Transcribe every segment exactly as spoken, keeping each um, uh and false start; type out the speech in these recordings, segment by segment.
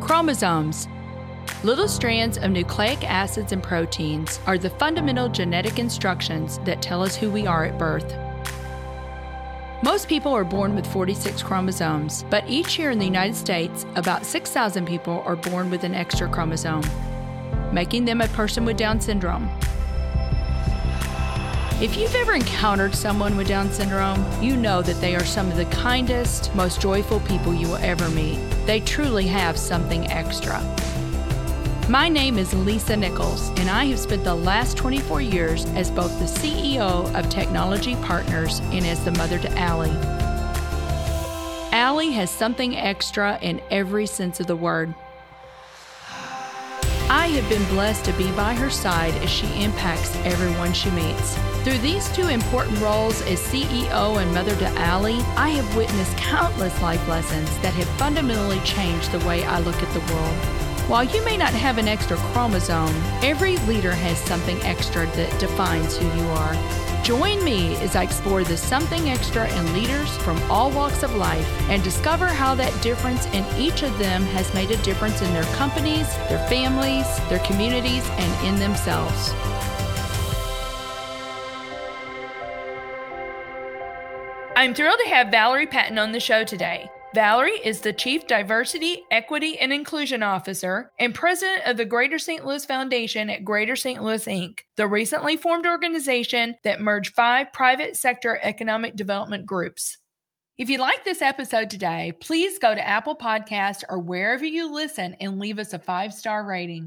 Chromosomes. Little strands of nucleic acids and proteins are the fundamental genetic instructions that tell us who we are at birth. Most people are born with forty-six chromosomes, but each year in the United States, about six thousand people are born with an extra chromosome, making them a person with Down syndrome. If you've ever encountered someone with Down syndrome, you know that they are some of the kindest, most joyful people you will ever meet. They truly have something extra. My name is Lisa Nichols, and I have spent the last twenty-four years as both the C E O of Technology Partners and as the mother to Allie. Allie has something extra in every sense of the word. I have been blessed to be by her side as she impacts everyone she meets. Through these two important roles as C E O and mother to Allie, I have witnessed countless life lessons that have fundamentally changed the way I look at the world. While you may not have an extra chromosome, every leader has something extra that defines who you are. Join me as I explore the something extra in leaders from all walks of life and discover how that difference in each of them has made a difference in their companies, their families, their communities, and in themselves. I'm thrilled to have Valerie Patton on the show today. Valerie is the Chief Diversity, Equity, and Inclusion Officer and President of the Greater Saint Louis Foundation at Greater Saint Louis, Incorporated, the recently formed organization that merged five private sector economic development groups. If you like this episode today, please go to Apple Podcasts or wherever you listen and leave us a five-star rating.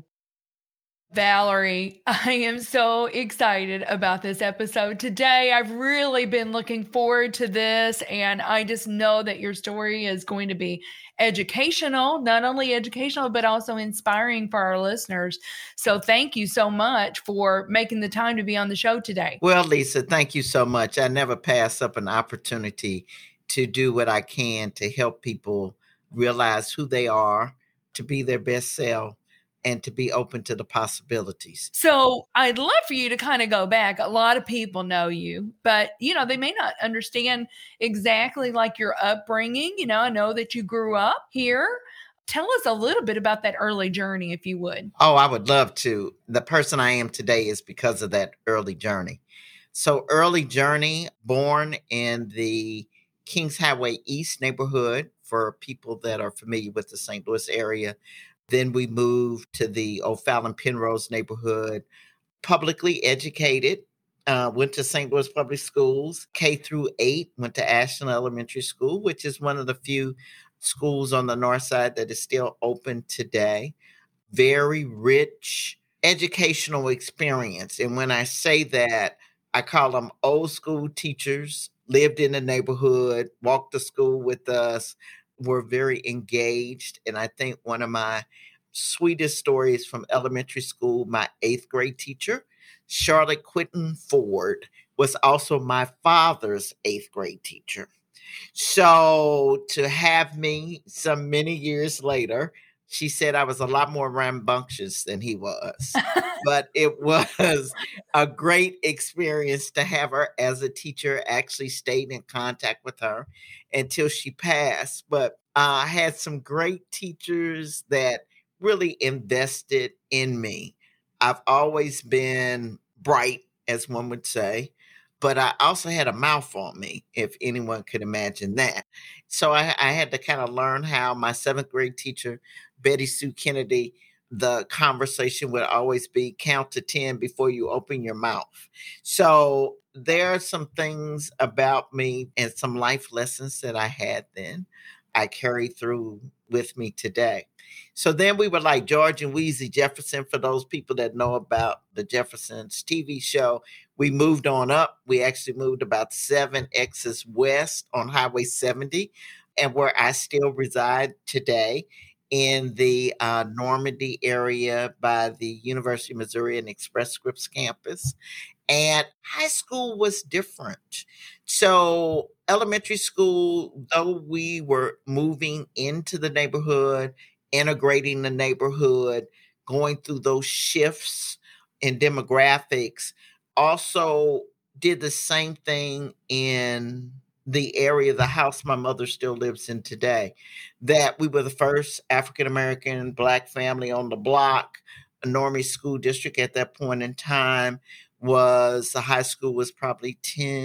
Valerie, I am so excited about this episode today. I've really been looking forward to this, and I just know that your story is going to be educational, not only educational, but also inspiring for our listeners. So thank you so much for making the time to be on the show today. Well, Lisa, thank you so much. I never pass up an opportunity to do what I can to help people realize who they are, to be their best self, and to be open to the possibilities. So I'd love for you to kind of go back. A lot of people know you, but, you know, they may not understand exactly like your upbringing. You know, I know that you grew up here. Tell us a little bit about that early journey, if you would. Oh, I would love to. The person I am today is because of that early journey. So early journey, born in the Kings Highway East neighborhood, for people that are familiar with the Saint Louis area. Then we moved to the O'Fallon Penrose neighborhood, publicly educated, uh, went to Saint Louis Public Schools, K through eight, went to Ashland Elementary School, which is one of the few schools on the north side that is still open today. Very rich educational experience. And when I say that, I call them old school teachers, lived in the neighborhood, walked to school with us, were very engaged. And I think one of my sweetest stories from elementary school, my eighth grade teacher, Charlotte Quinton Ford, was also my father's eighth grade teacher. So to have me some many years later, she said I was a lot more rambunctious than he was. But it was a great experience to have her as a teacher. Actually stayed in contact with her until she passed. But uh, I had some great teachers that really invested in me. I've always been bright, as one would say, but I also had a mouth on me, if anyone could imagine that. So I, I had to kind of learn how my seventh grade teacher, Betty Sue Kennedy, the conversation would always be count to ten before you open your mouth. So there are some things about me and some life lessons that I had then I carry through with me today. So then we were like George and Wheezy Jefferson, for those people that know about the Jeffersons T V show. We moved on up. We actually moved about seven exits west on Highway seventy, and where I still reside today in the uh, Normandy area by the University of Missouri and Express Scripts campus. And high school was different. So elementary school, though we were moving into the neighborhood, integrating the neighborhood, going through those shifts in demographics, also did the same thing in the area, the house my mother still lives in today, that we were the first African-American Black family on the block. Normie School District at that point in time was, the high school was probably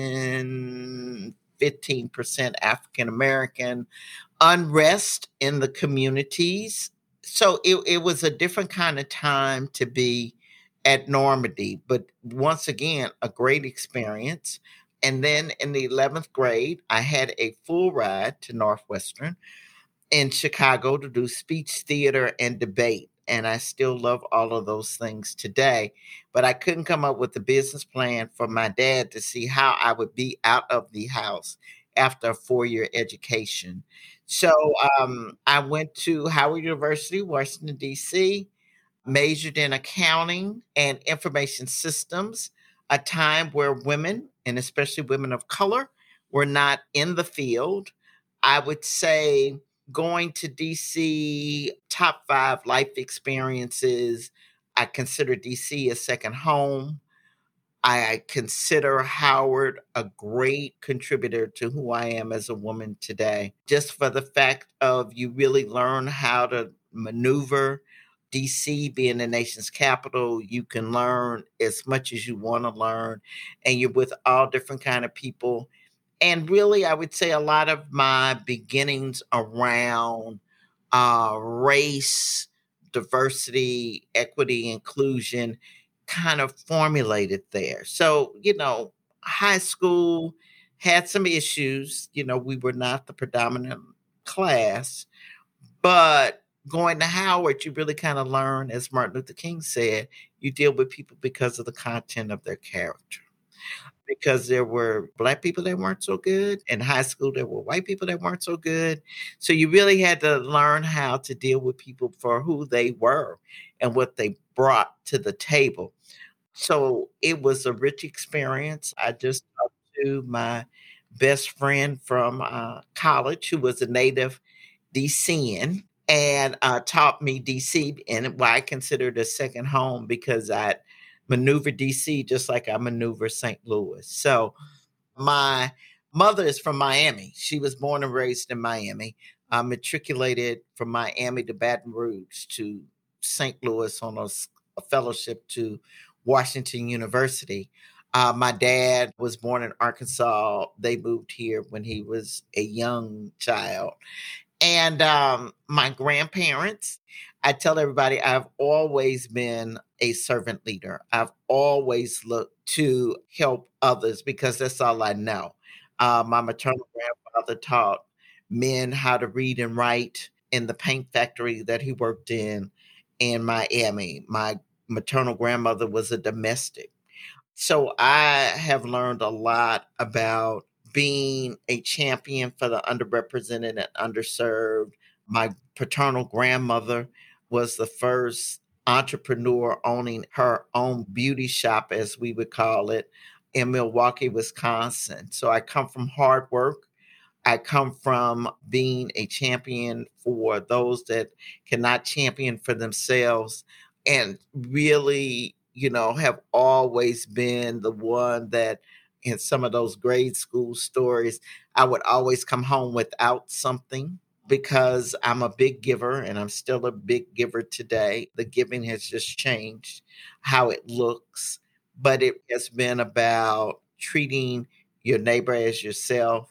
ten, fifteen percent African-American. Unrest in the communities. So it, it was a different kind of time to be at Normandy, but once again, a great experience. And then in the eleventh grade, I had a full ride to Northwestern in Chicago to do speech, theater, and debate. And I still love all of those things today. But I couldn't come up with a business plan for my dad to see how I would be out of the house after a four-year education. So um, I went to Howard University, Washington, D C, majored in accounting and information systems, a time where women, and especially women of color, were not in the field. I would say going to D C, top five life experiences. I consider D C a second home. I consider Howard a great contributor to who I am as a woman today, just for the fact of you really learn how to maneuver. D C being the nation's capital, you can learn as much as you want to learn, and you're with all different kind of people. And really, I would say a lot of my beginnings around uh, race, diversity, equity, inclusion kind of formulated there. So, you know, high school had some issues. You know, we were not the predominant class, but going to Howard, you really kind of learn, as Martin Luther King said, you deal with people because of the content of their character. Because there were Black people that weren't so good. In high school, there were white people that weren't so good. So you really had to learn how to deal with people for who they were and what they brought to the table. So it was a rich experience. I just talked to my best friend from uh, college, who was a native DCian, and uh, taught me D C, and why I consider it a second home, because I maneuver D C just like I maneuver Saint Louis. So my mother is from Miami. She was born and raised in Miami. I matriculated from Miami to Baton Rouge to Saint Louis on a, a fellowship to Washington University. Uh, my dad was born in Arkansas. They moved here when he was a young child. And um, my grandparents, I tell everybody I've always been a servant leader. I've always looked to help others because that's all I know. Uh, my maternal grandfather taught men how to read and write in the paint factory that he worked in in Miami. My maternal grandmother was a domestic. So I have learned a lot about being a champion for the underrepresented and underserved. My paternal grandmother was the first entrepreneur owning her own beauty shop, as we would call it, in Milwaukee, Wisconsin. So I come from hard work. I come from being a champion for those that cannot champion for themselves, and really, you know, have always been the one that in some of those grade school stories, I would always come home without something because I'm a big giver, and I'm still a big giver today. The giving has just changed how it looks, but it has been about treating your neighbor as yourself,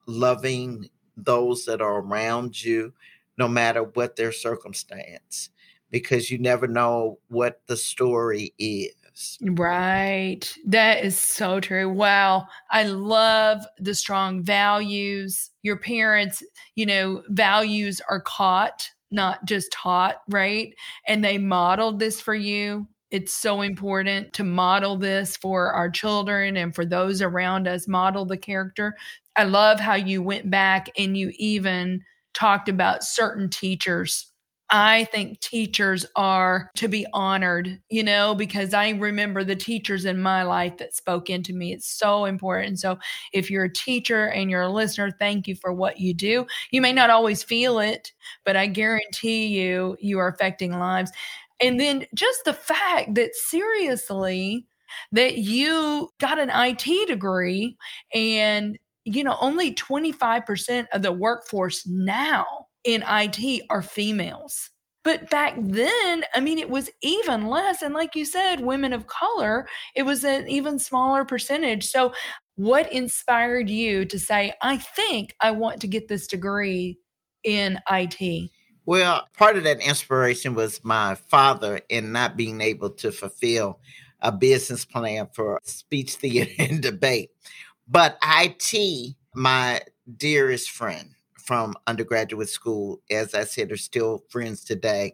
loving those that are around you, no matter what their circumstance, because you never know what the story is. Right. That is so true. Wow. I love the strong values. Your parents, you know, values are caught, not just taught, right? And they modeled this for you. It's so important to model this for our children and for those around us, model the character. I love how you went back and you even talked about certain teachers. I think teachers are to be honored, you know, because I remember the teachers in my life that spoke into me. It's so important. So if you're a teacher and you're a listener, thank you for what you do. You may not always feel it, but I guarantee you, you are affecting lives. And then just the fact that seriously, that you got an I T degree and you know, only twenty-five percent of the workforce now in I T are females. But back then, I mean, it was even less. And like you said, women of color, it was an even smaller percentage. So, what inspired you to say, I think I want to get this degree in I T? Well, part of that inspiration was my father in not being able to fulfill a business plan for speech, theater, and debate. But I T, my dearest friend from undergraduate school, as I said, are still friends today.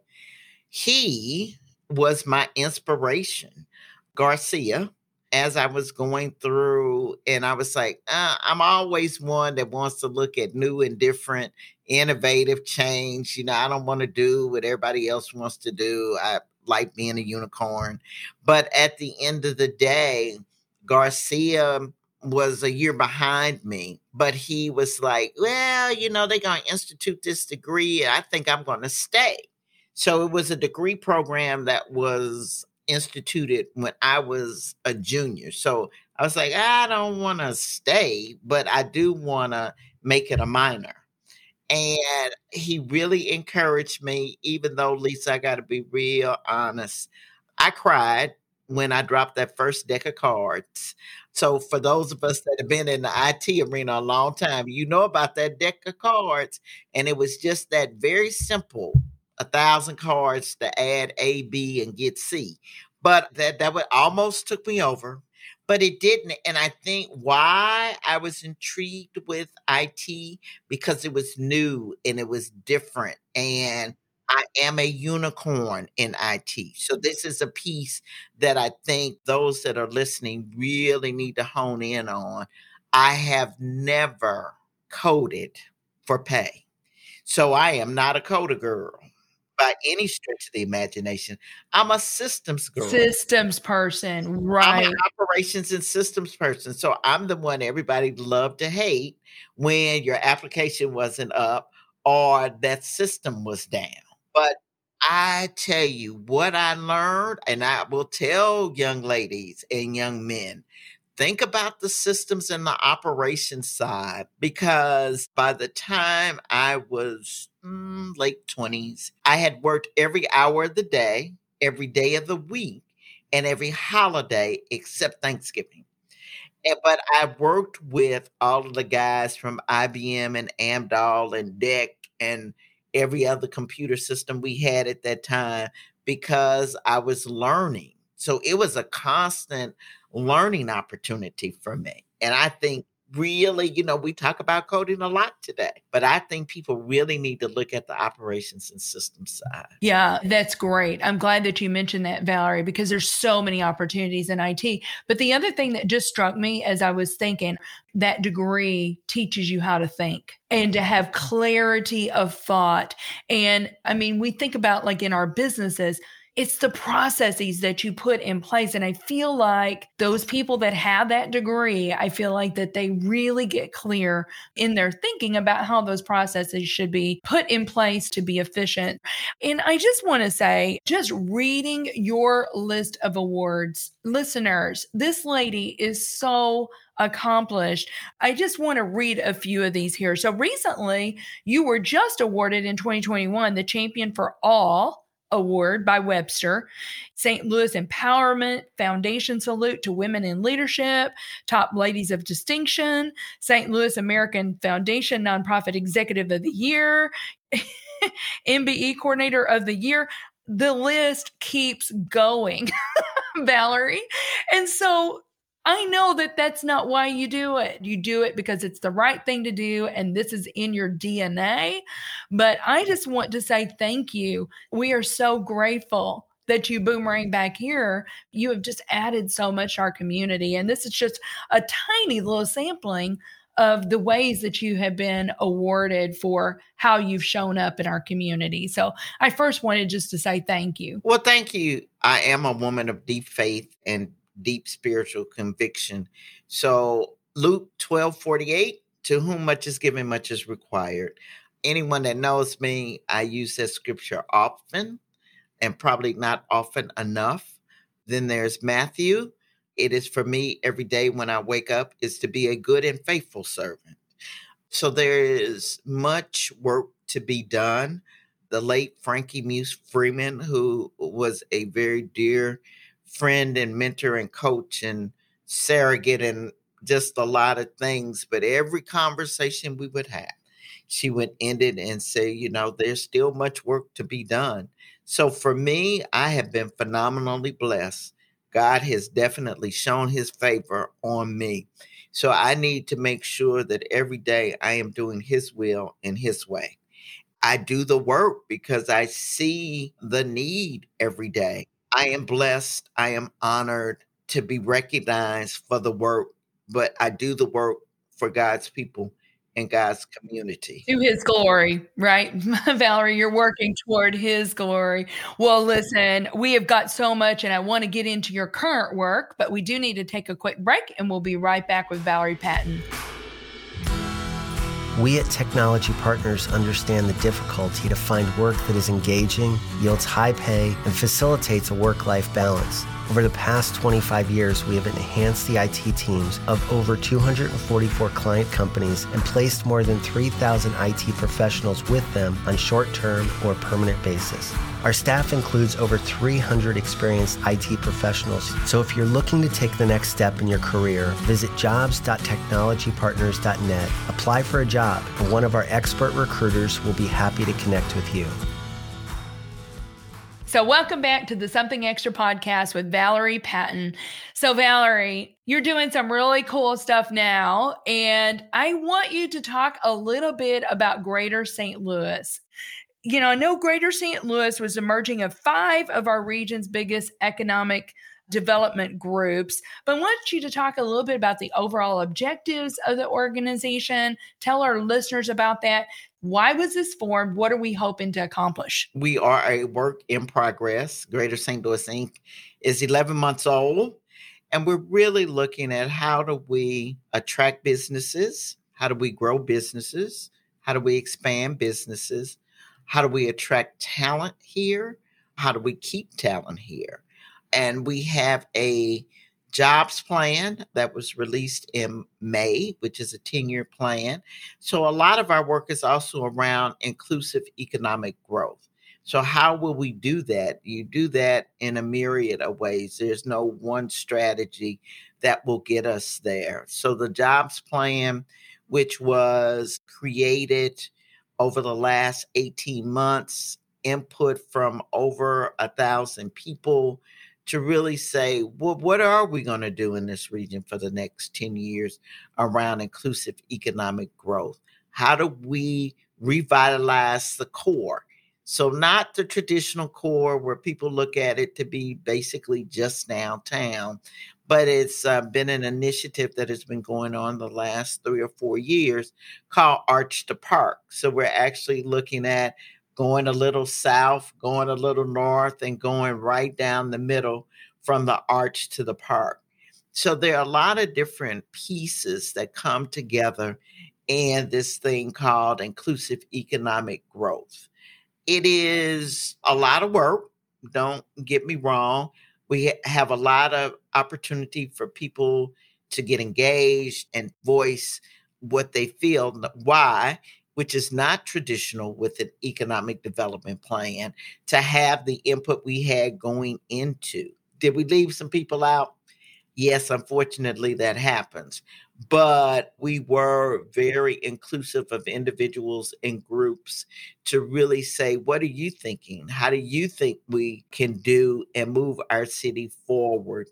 He was my inspiration. Garcia, as I was going through, and I was like, uh, I'm always one that wants to look at new and different, innovative change. You know, I don't want to do what everybody else wants to do. I like being a unicorn. But at the end of the day, Garcia was a year behind me, but he was like, well, you know, they're going to institute this degree. I think I'm going to stay. So it was a degree program that was instituted when I was a junior. So I was like, I don't want to stay, but I do want to make it a minor. And he really encouraged me, even though, Lisa, I got to be real honest. I cried when I dropped that first deck of cards. So for those of us that have been in the I T arena a long time, you know about that deck of cards. And it was just that very simple, a thousand cards to add A, B, and get C. But that, that would almost took me over, but it didn't. And I think why I was intrigued with I T, because it was new and it was different. And I am a unicorn in I T. So this is a piece that I think those that are listening really need to hone in on. I have never coded for pay. So I am not a coder girl by any stretch of the imagination. I'm a systems girl. Systems person, I'm right. an operations and systems person. So I'm the one everybody loved to hate when your application wasn't up or that system was down. But I tell you what I learned, and I will tell young ladies and young men, think about the systems and the operations side, because by the time I was mm, late twenties, I had worked every hour of the day, every day of the week, and every holiday except Thanksgiving. And, but I worked with all of the guys from I B M and Amdahl and D E C and every other computer system we had at that time because I was learning. So it was a constant learning opportunity for me. And I think really, you know, we talk about coding a lot today, but I think people really need to look at the operations and systems side. Yeah, that's great. I'm glad that you mentioned that, Valerie, because there's so many opportunities in I T. But the other thing that just struck me as I was thinking, that degree teaches you how to think and to have clarity of thought. And I mean, we think about like in our businesses, it's the processes that you put in place. And I feel like those people that have that degree, I feel like that they really get clear in their thinking about how those processes should be put in place to be efficient. And I just want to say, just reading your list of awards, listeners, this lady is so accomplished. I just want to read a few of these here. So recently, you were just awarded in twenty twenty-one the Champion for All Award by Webster, Saint Louis Empowerment Foundation Salute to Women in Leadership, Top Ladies of Distinction, Saint Louis American Foundation Nonprofit Executive of the Year, M B E Coordinator of the Year. The list keeps going, Valerie. And so I know that that's not why you do it. You do it because it's the right thing to do, and this is in your D N A. But I just want to say thank you. We are so grateful that you boomerang back here. You have just added so much to our community, and this is just a tiny little sampling of the ways that you have been awarded for how you've shown up in our community. So I first wanted just to say thank you. Well, thank you. I am a woman of deep faith and deep spiritual conviction. So Luke twelve forty-eight, to whom much is given, much is required. Anyone that knows me, I use that scripture often and probably not often enough. Then there's Matthew it is for me every day when I wake up is to be a good and faithful servant. So there is much work to be done. The late Frankie Muse Freeman, who was a very dear friend and mentor and coach and surrogate and just a lot of things, but every conversation we would have, she would end it and say, you know, there's still much work to be done. So for me, I have been phenomenally blessed. God has definitely shown his favor on me. So I need to make sure that every day I am doing his will in his way. I do the work because I see the need every day. I am blessed. I am honored to be recognized for the work, but I do the work for God's people and God's community. To his glory, right? Valerie, you're working toward his glory. Well, listen, we have got so much and I want to get into your current work, but we do need to take a quick break and we'll be right back with Valerie Patton. We at Technology Partners understand the difficulty to find work that is engaging, yields high pay, and facilitates a work-life balance. Over the past twenty-five years, we have enhanced the I T teams of over two hundred forty-four client companies and placed more than three thousand I T professionals with them on short-term or permanent basis. Our staff includes over three hundred experienced I T professionals. So if you're looking to take the next step in your career, visit jobs dot technology partners dot net, apply for a job, and one of our expert recruiters will be happy to connect with you. So welcome back to the Something Extra podcast with Valerie Patton. So Valerie, you're doing some really cool stuff now, and I want you to talk a little bit about Greater Saint Louis. You know, I know Greater Saint Louis was emerging of five of our region's biggest economic development groups, but I want you to talk a little bit about the overall objectives of the organization. Tell our listeners about that. Why was this formed? What are we hoping to accomplish? We are a work in progress. Greater Saint Louis Incorporated is eleven months old, and we're really looking at how do we attract businesses? How do we grow businesses? How do we expand businesses? How do we attract talent here? How do we keep talent here? And we have a jobs plan that was released in May, which is a ten-year plan. So a lot of our work is also around inclusive economic growth. So how will we do that? You do that in a myriad of ways. There's no one strategy that will get us there. So the jobs plan, which was created over the last eighteen months, input from over a thousand people to really say, well, what are we going to do in this region for the next ten years around inclusive economic growth? How do we revitalize the core? So not the traditional core where people look at it to be basically just downtown, but it's uh, been an initiative that has been going on the last three or four years called Arch to Park. So we're actually looking at going a little south, going a little north, and going right down the middle from the arch to the park. So there are a lot of different pieces that come together in this thing called inclusive economic growth. It is a lot of work. Don't get me wrong. We have a lot of opportunity for people to get engaged and voice what they feel. Why? Which is not traditional with an economic development plan, to have the input we had going into. Did we leave some people out? Yes, unfortunately, that happens. But we were very inclusive of individuals and groups to really say, what are you thinking? How do you think we can do and move our city forward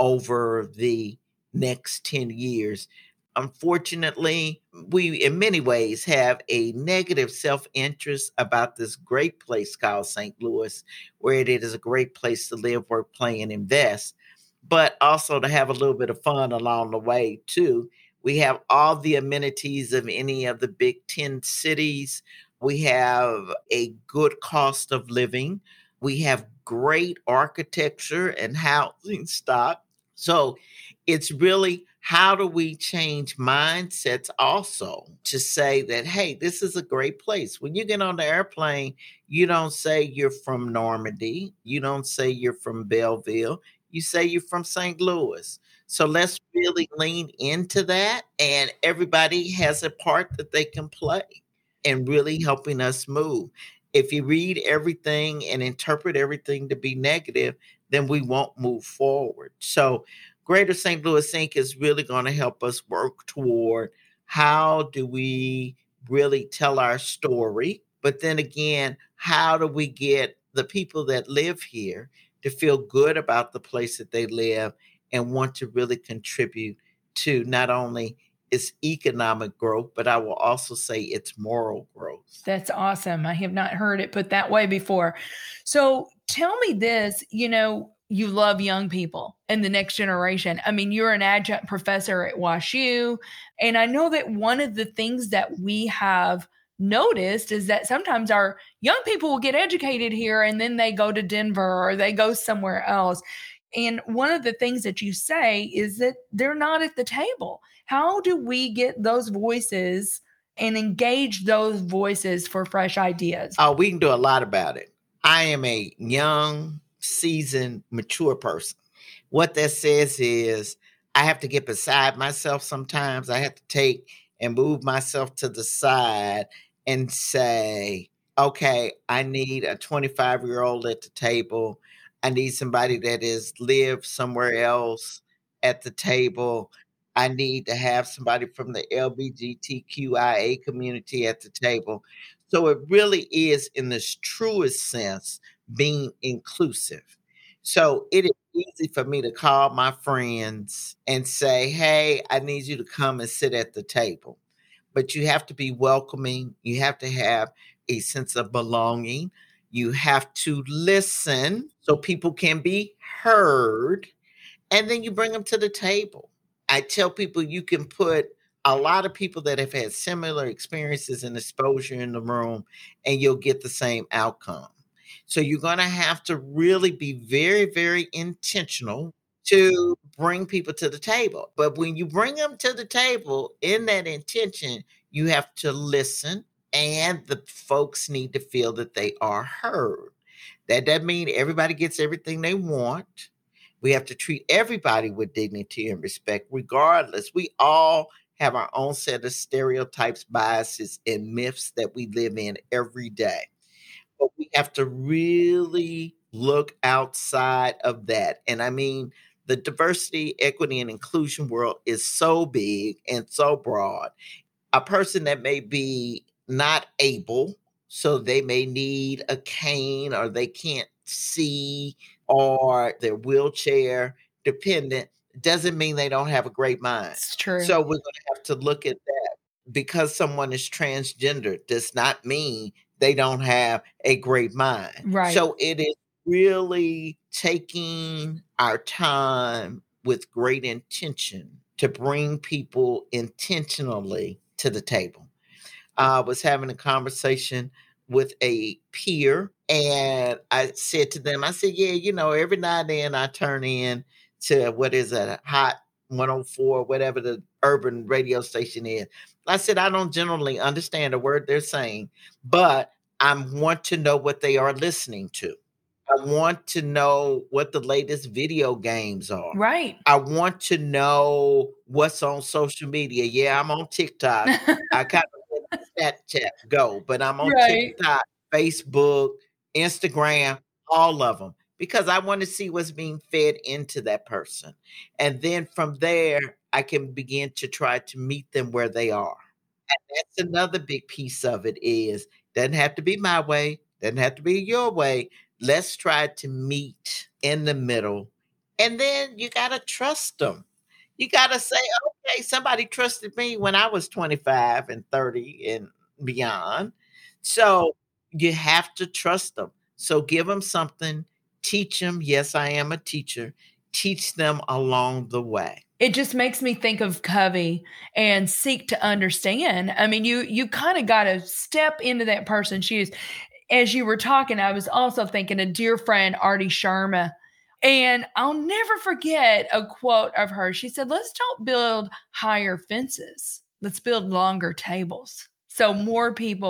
over the next ten years? Unfortunately, we in many ways have a negative self-interest about this great place called Saint Louis, where it is a great place to live, work, play, and invest, but also to have a little bit of fun along the way too. We have all the amenities of any of the big ten cities. We have a good cost of living. We have great architecture and housing stock. So it's really, how do we change mindsets also to say that, hey, this is a great place. When you get on the airplane, you don't say you're from Normandy. You don't say you're from Belleville. You say you're from Saint Louis. So let's really lean into that. And everybody has a part that they can play in really helping us move. If you read everything and interpret everything to be negative, then we won't move forward. So Greater Saint Louis Incorporated is really going to help us work toward how do we really tell our story. But then again, how do we get the people that live here to feel good about the place that they live and want to really contribute to not only its economic growth, but I will also say its moral growth. That's awesome. I have not heard it put that way before. So tell me this, you know, you love young people and the next generation. I mean, you're an adjunct professor at WashU, and I know that one of the things that we have noticed is that sometimes our young people will get educated here and then they go to Denver or they go somewhere else. And one of the things that you say is that they're not at the table. How do we get those voices and engage those voices for fresh ideas? Oh, we can do a lot about it. I am a young, seasoned, mature person. What that says is I have to get beside myself sometimes. I have to take and move myself to the side and say, okay, I need a twenty-five-year-old at the table. I need somebody that has lived somewhere else at the table. I need to have somebody from the L G B T Q I A community at the table. So it really is, in this truest sense, being inclusive. So it is easy for me to call my friends and say, hey, I need you to come and sit at the table. But you have to be welcoming. You have to have a sense of belonging. You have to listen so people can be heard. And then you bring them to the table. I tell people you can put a lot of people that have had similar experiences and exposure in the room, and you'll get the same outcome. So you're going to have to really be very, very intentional to bring people to the table. But when you bring them to the table in that intention, you have to listen, and the folks need to feel that they are heard. That doesn't mean everybody gets everything they want. We have to treat everybody with dignity and respect, regardless. We all have our own set of stereotypes, biases, and myths that we live in every day. But we have to really look outside of that. And I mean, the diversity, equity, and inclusion world is so big and so broad. A person that may be not able, so they may need a cane or they can't see or they're wheelchair dependent, doesn't mean they don't have a great mind. It's true. So we're going to have to look at that. Because someone is transgender does not mean they don't have a great mind. Right. So it is really taking our time with great intention to bring people intentionally to the table. I was having a conversation with a peer, and I said to them, I said, yeah, you know, every now and then I turn in to what is a Hot one oh four, whatever the urban radio station is. I said, I don't generally understand a word they're saying, but I want to know what they are listening to. I want to know what the latest video games are. Right. I want to know what's on social media. Yeah, I'm on TikTok. I kind of let Snapchat go, but I'm on Right. TikTok, Facebook, Instagram, all of them, because I want to see what's being fed into that person. And then from there, I can begin to try to meet them where they are. And that's another big piece of it is, doesn't have to be my way, doesn't have to be your way. Let's try to meet in the middle. And then you got to trust them. You got to say, okay, somebody trusted me when I was twenty-five and thirty and beyond. So you have to trust them. So give them something, teach them. Yes, I am a teacher. Teach them along the way. It just makes me think of Covey and seek to understand. I mean, you you kind of got to step into that person's shoes. As you were talking, I was also thinking of dear friend Artie Sharma. And I'll never forget a quote of hers. She said, let's don't build higher fences. Let's build longer tables so more people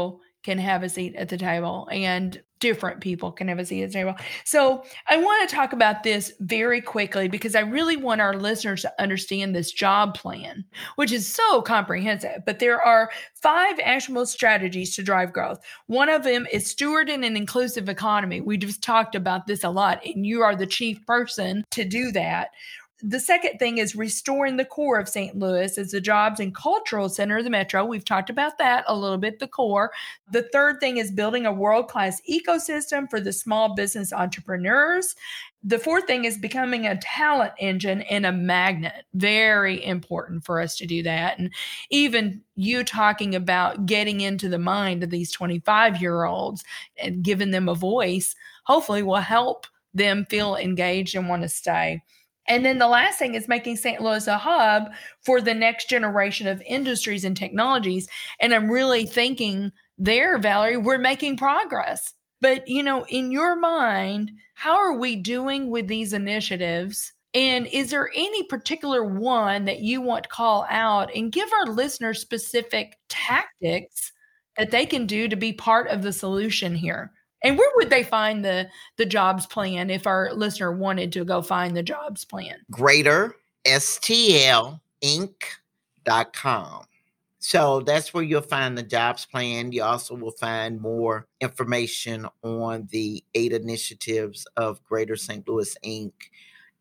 can have a seat at the table and different people can have a seat at the table. So I want to talk about this very quickly because I really want our listeners to understand this job plan, which is so comprehensive. But there are five actionable strategies to drive growth. One of them is stewarding an inclusive economy. We just talked about this a lot, and you are the chief person to do that. The second thing is restoring the core of Saint Louis as the jobs and cultural center of the metro. We've talked about that a little bit, the core. The third thing is building a world-class ecosystem for the small business entrepreneurs. The fourth thing is becoming a talent engine and a magnet. Very important for us to do that. And even you talking about getting into the mind of these twenty-five-year-olds and giving them a voice, hopefully will help them feel engaged and want to stay. And then the last thing is making Saint Louis a hub for the next generation of industries and technologies. And I'm really thinking there, Valerie, we're making progress. But, you know, in your mind, how are we doing with these initiatives? And is there any particular one that you want to call out and give our listeners specific tactics that they can do to be part of the solution here? And where would they find the, the jobs plan if our listener wanted to go find the jobs plan? Greater S T L Inc dot com. So that's where you'll find the jobs plan. You also will find more information on the eight initiatives of Greater Saint Louis Incorporated.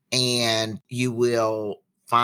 And you will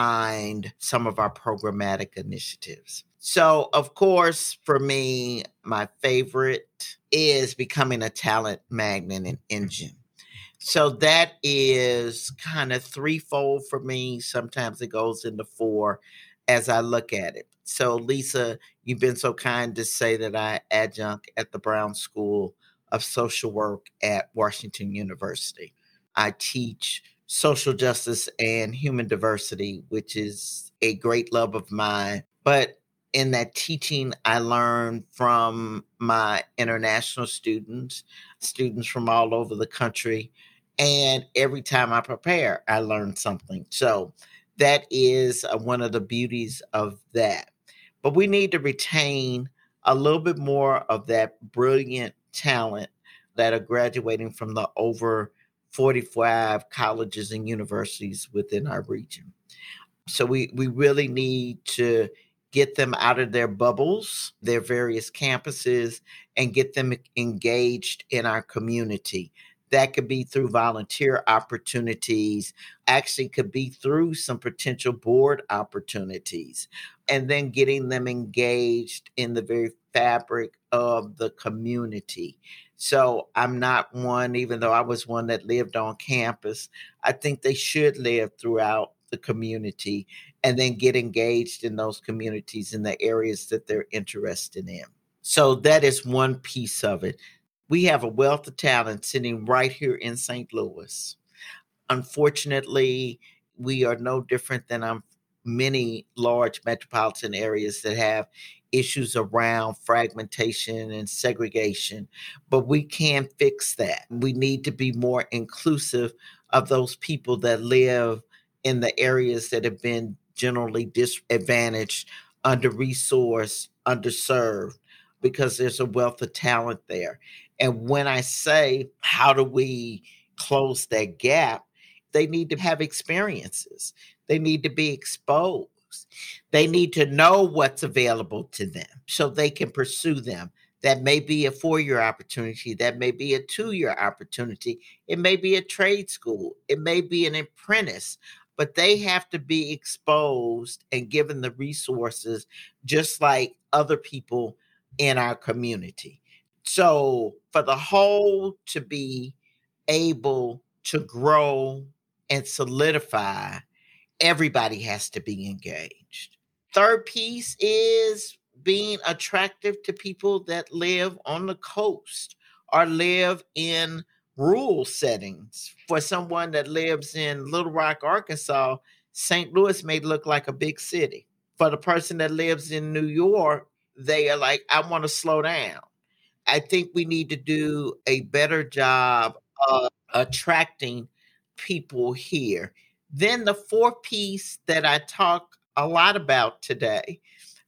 find some of our programmatic initiatives. So, of course, for me, my favorite is becoming a talent magnet and engine. So that is kind of threefold for me. Sometimes it goes into four as I look at it. So, Lisa, you've been so kind to say that I adjunct at the Brown School of Social Work at Washington University. I teach social justice and human diversity, which is a great love of mine. But in that teaching, I learned from my international students, students from all over the country. And every time I prepare, I learn something. So that is uh, one of the beauties of that. But we need to retain a little bit more of that brilliant talent that are graduating from the over forty-five colleges and universities within our region. So we, we really need to get them out of their bubbles, their various campuses, and get them engaged in our community. That could be through volunteer opportunities, actually could be through some potential board opportunities, and then getting them engaged in the very fabric of the community. So I'm not one, even though I was one that lived on campus, I think they should live throughout the community and then get engaged in those communities in the areas that they're interested in. So that is one piece of it. We have a wealth of talent sitting right here in Saint Louis. Unfortunately, we are no different than um, many large metropolitan areas that have issues around fragmentation and segregation, but we can fix that. We need to be more inclusive of those people that live in the areas that have been generally disadvantaged, under-resourced, underserved, because there's a wealth of talent there. And when I say, how do we close that gap? They need to have experiences. They need to be exposed. They need to know what's available to them so they can pursue them. That may be a four-year opportunity. That may be a two-year opportunity. It may be a trade school. It may be an apprentice. But they have to be exposed and given the resources just like other people in our community. So for the whole to be able to grow and solidify, everybody has to be engaged. Third piece is being attractive to people that live on the coast or live in rural settings. For someone that lives in Little Rock, Arkansas, Saint Louis may look like a big city. For the person that lives in New York, they are like, I want to slow down. I think we need to do a better job of attracting people here. Then the fourth piece that I talk a lot about today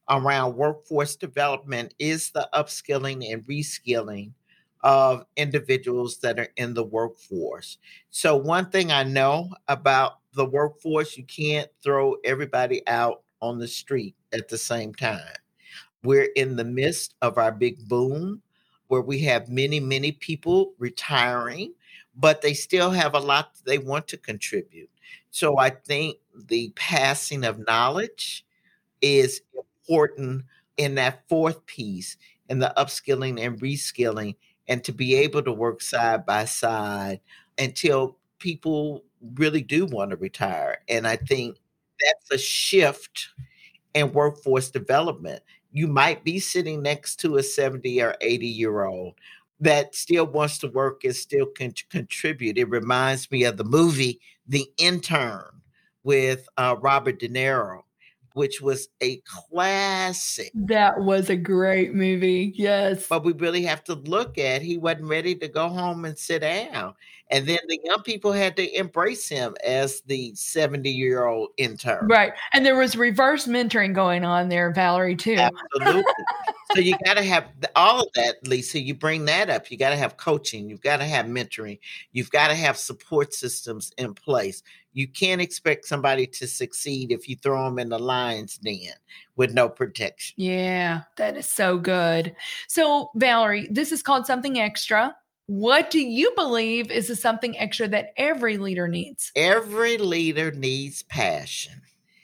around workforce development is the upskilling and reskilling of individuals that are in the workforce. So, one thing I know about the workforce, you can't throw everybody out on the street at the same time. We're in the midst of our big boom where we have many, many people retiring, but they still have a lot they want to contribute. So I think the passing of knowledge is important in that fourth piece, in the upskilling and reskilling, and to be able to work side by side until people really do want to retire. And I think that's a shift in workforce development. You might be sitting next to a seventy or eighty year old that still wants to work and still can contribute. It reminds me of the movie The Intern with uh, Robert De Niro, which was a classic. That was a great movie. Yes. But we really have to look at, he wasn't ready to go home and sit down. And then the young people had to embrace him as the seventy-year-old intern. Right. And there was reverse mentoring going on there, Valerie, too. Absolutely. So you got to have all of that, Lisa. You bring that up. You got to have coaching. You've got to have mentoring. You've got to have support systems in place. You can't expect somebody to succeed if you throw them in the lion's den with no protection. Yeah, that is so good. So, Valerie, this is called Something Extra. What do you believe is the something extra that every leader needs? Every leader needs passion.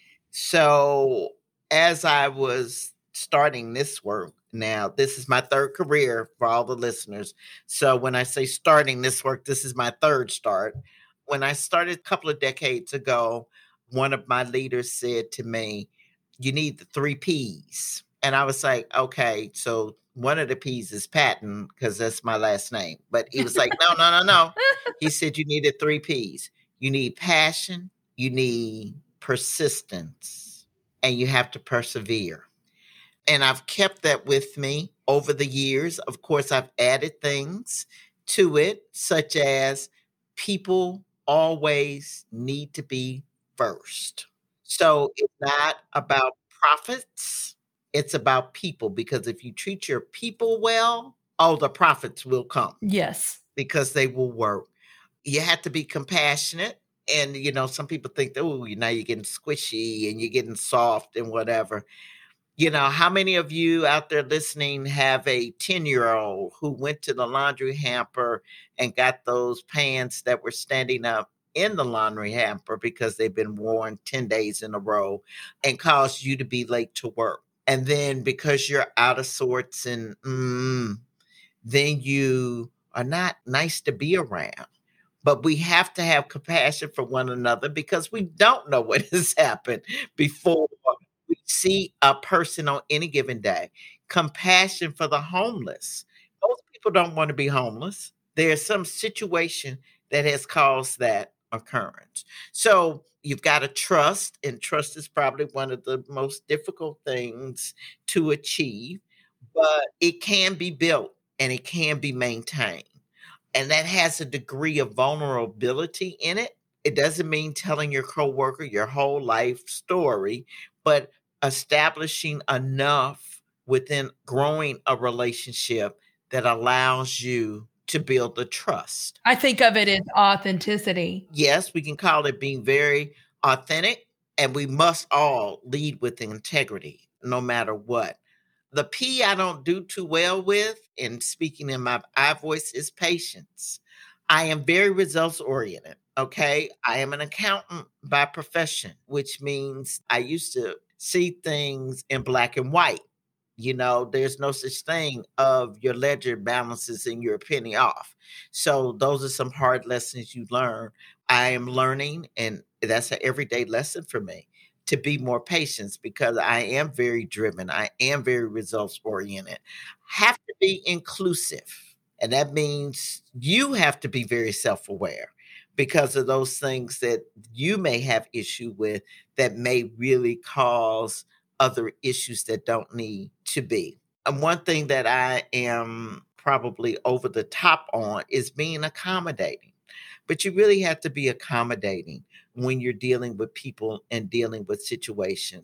So as I was starting this work, now this is my third career for all the listeners. So when I say starting this work, this is my third start. When I started a couple of decades ago, one of my leaders said to me, you need the three P's. And I was like, okay, so one of the P's is Patton because that's my last name. But he was like, no, no, no, no. He said you needed three P's. You need passion, you need persistence, and you have to persevere. And I've kept that with me over the years. Of course, I've added things to it, such as people always need to be first. So it's not about profits. It's about people, because if you treat your people well, all the profits will come. Yes. Because they will work. You have to be compassionate. And, you know, some people think, oh, now you're getting squishy and you're getting soft and whatever. You know, how many of you out there listening have a ten-year-old who went to the laundry hamper and got those pants that were standing up in the laundry hamper because they've been worn ten days in a row and caused you to be late to work? And then because you're out of sorts and mm, then you are not nice to be around. But we have to have compassion for one another because we don't know what has happened before we see a person on any given day. Compassion for the homeless. Most people don't want to be homeless. There's some situation that has caused that occurrence. So you've got to trust, and trust is probably one of the most difficult things to achieve, but it can be built and it can be maintained. And that has a degree of vulnerability in it. It doesn't mean telling your coworker your whole life story, but establishing enough within growing a relationship that allows you to build the trust. I think of it as authenticity. Yes, we can call it being very authentic, and we must all lead with integrity, no matter what. The P I don't do too well with, and speaking in my I voice, is patience. I am very results oriented. Okay. I am an accountant by profession, which means I used to see things in black and white. You know, there's no such thing of your ledger balances and you're a penny off. So those are some hard lessons you learn. I am learning, and that's an everyday lesson for me, to be more patient, because I am very driven. I am very results oriented. Have to be inclusive. And that means you have to be very self-aware because of those things that you may have issue with that may really cause other issues that don't need to be. And one thing that I am probably over the top on is being accommodating. But you really have to be accommodating when you're dealing with people and dealing with situations.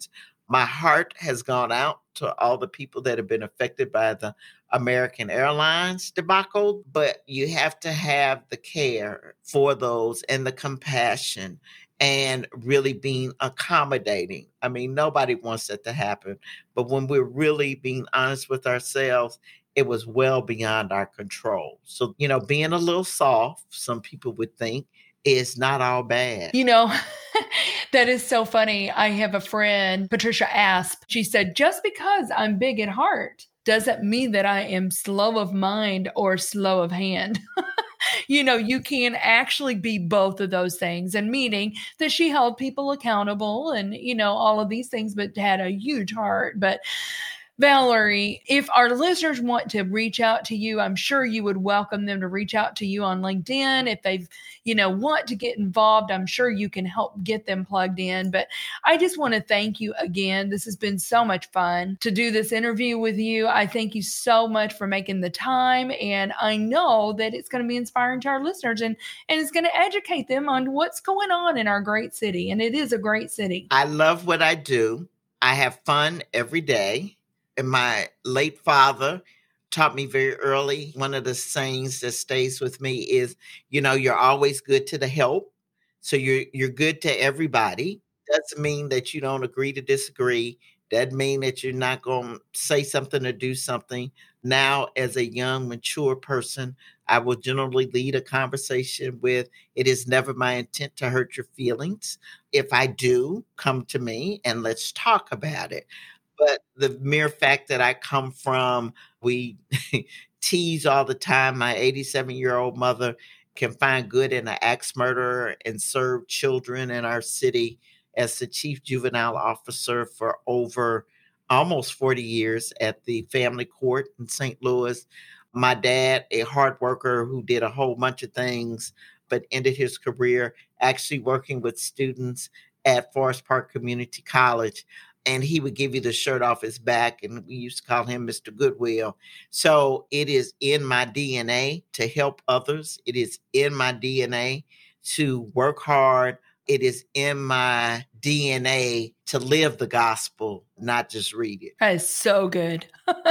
My heart has gone out to all the people that have been affected by the American Airlines debacle, but you have to have the care for those and the compassion and really being accommodating. I mean, nobody wants that to happen, but when we're really being honest with ourselves, it was well beyond our control. So, you know, being a little soft, some people would think, is not all bad. You know, that is so funny. I have a friend, Patricia Asp. She said, just because I'm big at heart doesn't mean that I am slow of mind or slow of hand. You know, you can actually be both of those things, and meaning that she held people accountable and, you know, all of these things, but had a huge heart. But Valerie, if our listeners want to reach out to you, I'm sure you would welcome them to reach out to you on LinkedIn. If they've, you know, want to get involved, I'm sure you can help get them plugged in. But I just want to thank you again. This has been so much fun to do this interview with you. I thank you so much for making the time. And I know that it's going to be inspiring to our listeners, and, and it's going to educate them on what's going on in our great city. And it is a great city. I love what I do. I have fun every day. And my late father taught me very early, one of the sayings that stays with me is, you know, you're always good to the help. So you're you're good to everybody. Doesn't mean that you don't agree to disagree. Doesn't mean that you're not going to say something or do something. Now, as a young, mature person, I will generally lead a conversation with, it is never my intent to hurt your feelings. If I do, come to me and let's talk about it. But the mere fact that I come from, we tease all the time, my eighty-seven-year-old mother can find good in an axe murderer and serve children in our city as the chief juvenile officer for over almost forty years at the family court in Saint Louis. My dad, a hard worker who did a whole bunch of things, but ended his career actually working with students at Forest Park Community College. And he would give you the shirt off his back, and we used to call him Mister Goodwill. So it is in my D N A to help others. It is in my D N A to work hard. It is in my D N A to live the gospel, not just read it. That is so good.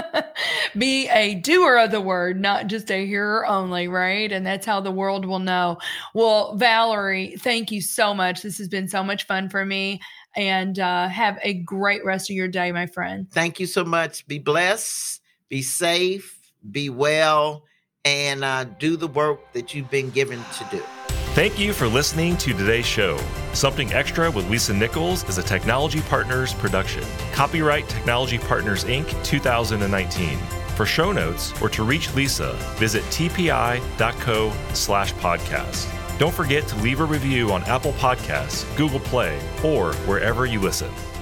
Be a doer of the word, not just a hearer only, right? And that's how the world will know. Well, Valerie, thank you so much. This has been so much fun for me. And uh, have a great rest of your day, my friend. Thank you so much. Be blessed, be safe, be well, and uh, do the work that you've been given to do. Thank you for listening to today's show. Something Extra with Lisa Nichols is a Technology Partners production. Copyright Technology Partners, Incorporated two thousand nineteen. For show notes or to reach Lisa, visit tpi.co slash podcast. Don't forget to leave a review on Apple Podcasts, Google Play, or wherever you listen.